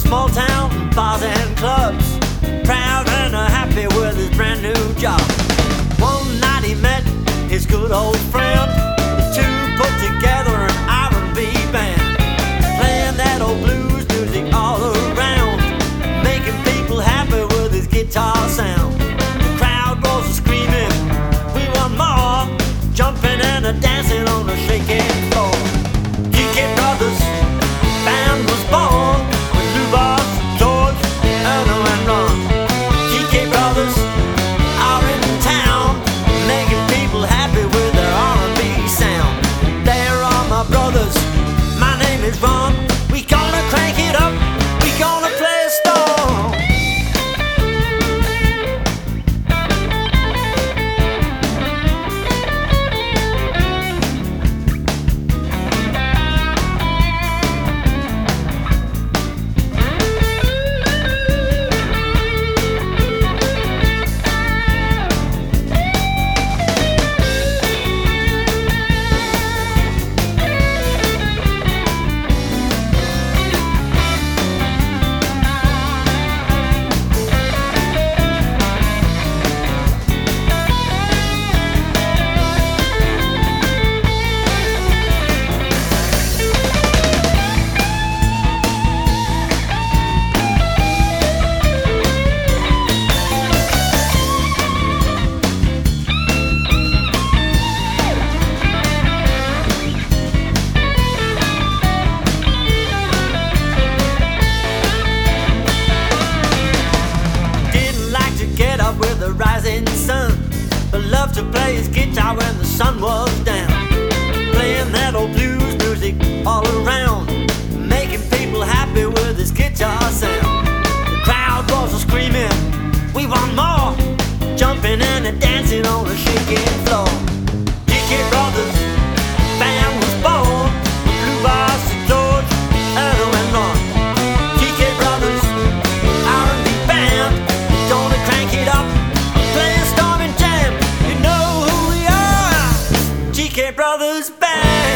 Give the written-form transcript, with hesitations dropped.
small town bars and clubs, proud and happy with his brand new job. One night he met his good old friend. The two put together an R&B band, playing that old blues music all around, making people happy with his guitar sound. The crowd was screaming, "We want more!" jumping and dancing on the shaking floor. GK Brothers band was born with Lou Boss, George, Erno and Ron. GK Brothers are in town, making people happy with their R&B sound. There are my brothers, my name is Ron. We gonna crank it up, we gonna play a storm. With the rising sun, but loved to play his guitar when the sun was down, playing that old blues music all around, making people happy with his guitar sound. The crowd was screaming, "We want more!" jumping and dancing on the shaking floor. GK Brothers band was born with Lou Boss, George, Erno and Ron. GK Brothers R&B band, gonna crank it up, play a storm and jam. You know who we are, GK Brothers Band.